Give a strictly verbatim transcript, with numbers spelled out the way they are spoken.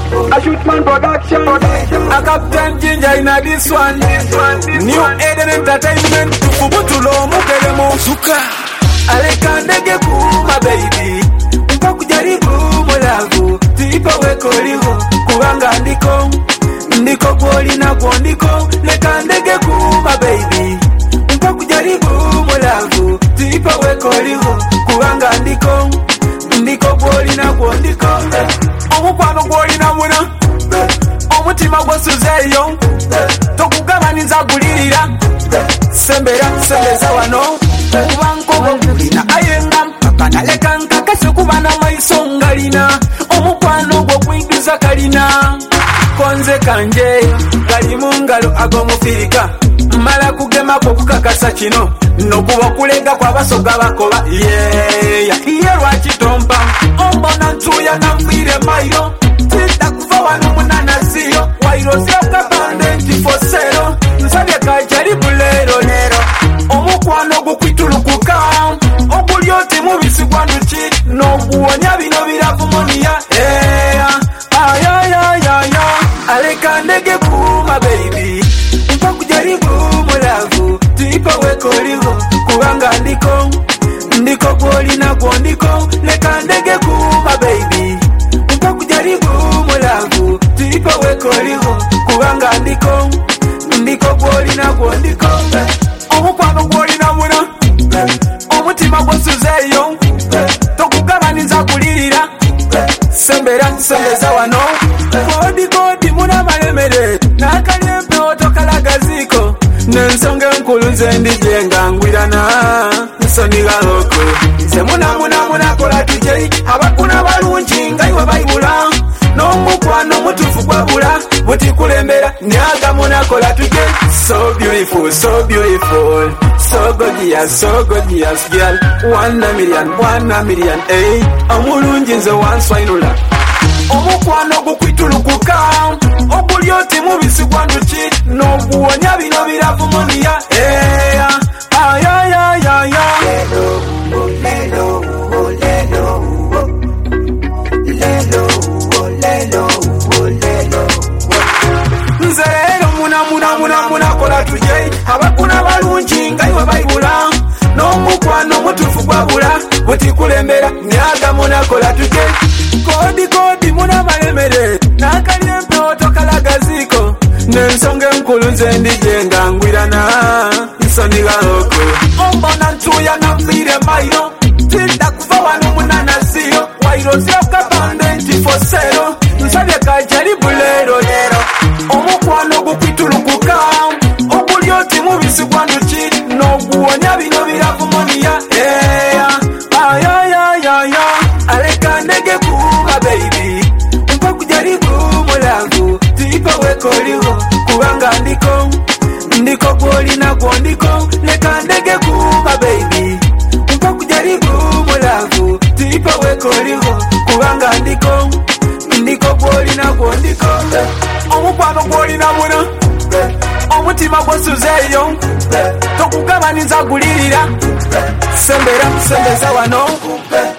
A Shootman production. A Captain Ginger in a this one. New Eden Entertainment. Tufubutulo mukeremo suka. Alekandege kuma baby. Mpakujaribu mulavu. Tipa weko liho. Kuwanga ndiko. Ndiko kwoli na kwa ndiko. Lekandege kuma baby. Mpakujaribu mulavu. Tipa weko liho. Kuwanga ndiko. Ndiko kwoli na kwa ndiko. Omukwano kwoli na muna. Omutima gwasuzeyo. Tokugabaniza gulirira. Sembera sembeza wano. Kubanko gulina ayenga. Pakanaleka nkakasi kubana maiso ngalina. Omukwano gwo kwingiza kalina. Konze kanje gali mungalo agomufirika. Mala kugema ko kukakasa kino. Nokuwa kulega kwa basoga bakoba. Yeah yeah lwakitompa. Ombona ntuya namfire mairo. Tita kufa wano munana siyo. Wairo siyo kapandenti fosero. Nsabye kajari bulero nero. Omukwano gukwitulukuka. Ogulyoti mubisi gwanduki. Noguwonya bino biravumoniya. Yeah ayayayaya. Alekandege kuma baby. Mpakujaribu mulavu. Tipa weko liho. Kuwanga ndiko. Ndiko kwoli na kwa ndiko. Lekandege kuma baby. Mpakujaribu mulavu. Tipa weko liho. Kuwanga ndiko. Ndiko kwoli na kwa ndiko. Omukwano kwoli na muna. Omutima gwasuzeyo. Tokugabaniza kulirira. Sembera sembeza wano. Kodi kodi muna malemere. Nakalempe otokalagaziko. Nensonge nkuluze ndijenga ngwirana. Nsoniga loko. Se muna muna muna kola tujei. Abakuna balungi ngaiwe bayibula. N'omukwano mutufu gwabula. Buti kulembera nyaga muna kola tujei. So beautiful, so beautiful. So gorgeous, so gorgeous girl. One a million, one a million, eh. Omulungi nze wanswainula. Omukwano gukwitulukuka. Ogulyoti mubisi gwanduki. Noguwonya bino biravumoniya. Eh ayayayaya. Lelo, lelo, lelo. Lelo, lelo, lelo. Nze lero muna muna muna muna kola tujei. Abakuna balungi ngaiwe bayibula. N'omukwano mutufu gwabula. Buti kulembera nyaga muna kola tujei. Kodi kodi muna malemere. Nakalempe otokalagaziko. Nensonge nkuluze ndijenga ngwirana. Nsoniga loko. Ombona ntuya namfire mairo. Tita kufa wano munana siyo. Wairo siyo kapandenti fosero. Nsabye kajari bulero lero. Omukwano gukwitulukuka. Ogulyoti mubisi gwanduki. Noguwonya bino biravumoniya. Yeah ayayayaya. Alekandege kuma baby. Mpakujaribu mulavu. Tipa weko liho. Kuwanga ndiko. Ndiko kwoli na kwa ndiko. Lekandege kuma baby. Mpakujaribu mulavu. Tipa weko liho. Kuwanga ndiko. Ndiko kwoli na kwa ndiko. Omukwano kwoli na muna. Omutima gwasuzeyo. Tokugabaniza gulirira. Sembera sembeza wano.